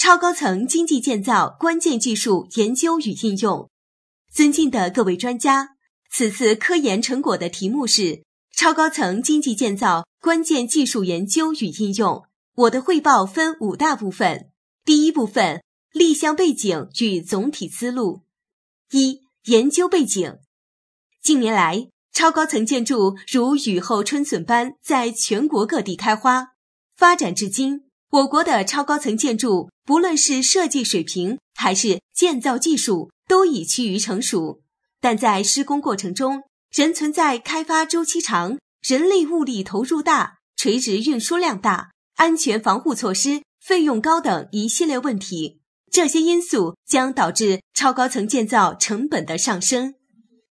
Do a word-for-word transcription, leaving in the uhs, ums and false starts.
超高层经济建造关键技术研究与应用。尊敬的各位专家，此次科研成果的题目是超高层经济建造关键技术研究与应用。我的汇报分五大部分。第一部分，立项背景与总体思路。一、研究背景。近年来，超高层建筑如雨后春笋般在全国各地开花。发展至今，我国的超高层建筑不论是设计水平还是建造技术都已趋于成熟，但在施工过程中仍存在开发周期长、人力物力投入大、垂直运输量大、安全防护措施费用高等一系列问题。这些因素将导致超高层建造成本的上升。